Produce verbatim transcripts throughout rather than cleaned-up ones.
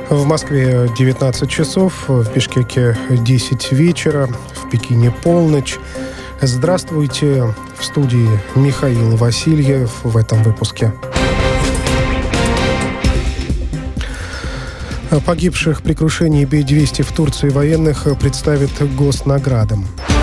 В Москве девятнадцать часов, в Бишкеке десять вечера, в Пекине полночь. Здравствуйте, в студии Михаил Васильев в этом выпуске. Погибших при крушении Би двести в Турции военных представят госнаградам.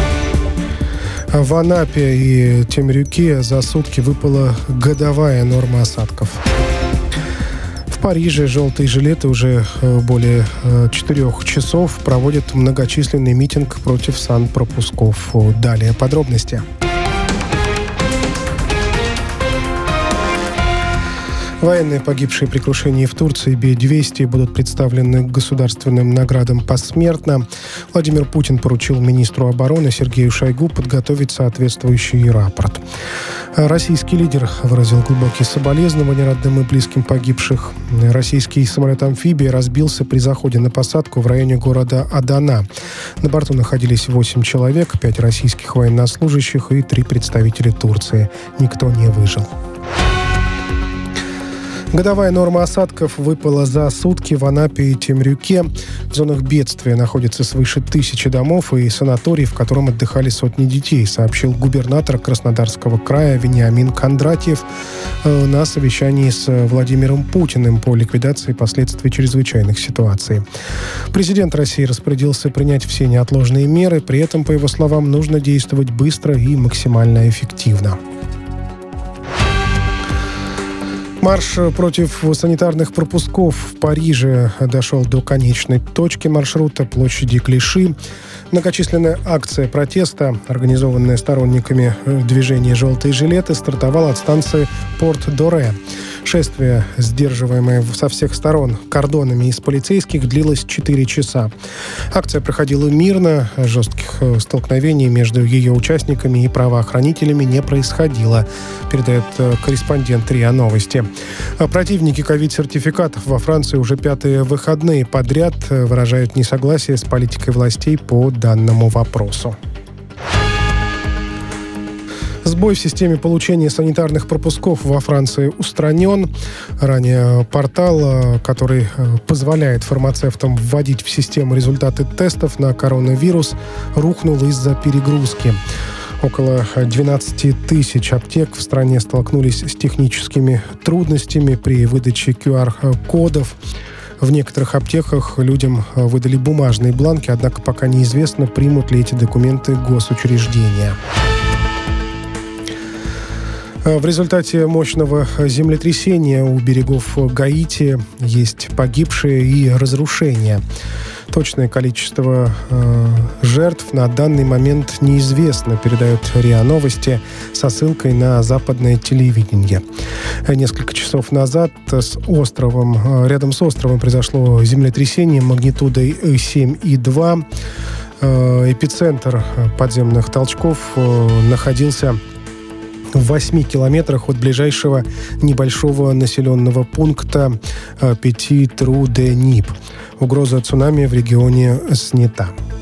В Анапе и Темрюке за сутки выпала годовая норма осадков. В Париже желтые жилеты уже более четырех часов проводят многочисленный митинг против санпропусков. Далее подробности. Военные, погибшие при крушении в Турции Би двести, будут представлены к государственным наградам посмертно. Владимир Путин поручил министру обороны Сергею Шойгу подготовить соответствующий рапорт. Российский лидер выразил глубокие соболезнования родным и близким погибших. Российский самолет-амфибия разбился при заходе на посадку в районе города Адана. На борту находились восемь человек, пять российских военнослужащих и три представителя Турции. Никто не выжил. Годовая норма осадков выпала за сутки в Анапе и Темрюке. В зонах бедствия находится свыше тысячи домов и санаторий, в котором отдыхали сотни детей, сообщил губернатор Краснодарского края Вениамин Кондратьев на совещании с Владимиром Путиным по ликвидации последствий чрезвычайных ситуаций. Президент России распорядился принять все неотложные меры, при этом, по его словам, нужно действовать быстро и максимально эффективно. Марш против санитарных пропусков в Париже дошел до конечной точки маршрута, площади Клиши. Многочисленная акция протеста, организованная сторонниками движения «Желтые жилеты», стартовала от станции Порт-Доре. Шествие, сдерживаемое со всех сторон кордонами из полицейских, длилось четыре часа. Акция проходила мирно, жестких столкновений между ее участниками и правоохранителями не происходило, передает корреспондент РИА Новости. Противники ковид-сертификатов во Франции уже пятые выходные подряд выражают несогласие с политикой властей по данному вопросу. Сбой в системе получения санитарных пропусков во Франции устранен. Ранее портал, который позволяет фармацевтам вводить в систему результаты тестов на коронавирус, рухнул из-за перегрузки. Около двенадцать тысяч аптек в стране столкнулись с техническими трудностями при выдаче ку ар-кодов. В некоторых аптеках людям выдали бумажные бланки, однако пока неизвестно, примут ли эти документы госучреждения. В результате мощного землетрясения у берегов Гаити есть погибшие и разрушения. Точное количество э, жертв на данный момент неизвестно, передают РИА Новости со ссылкой на западное телевидение. Несколько часов назад с островом, рядом с островом произошло землетрясение магнитудой семь и два. Э, эпицентр подземных толчков э, находился в восьми километрах от ближайшего небольшого населенного пункта Пети-Тру-де-Нип. Угроза цунами в регионе снята.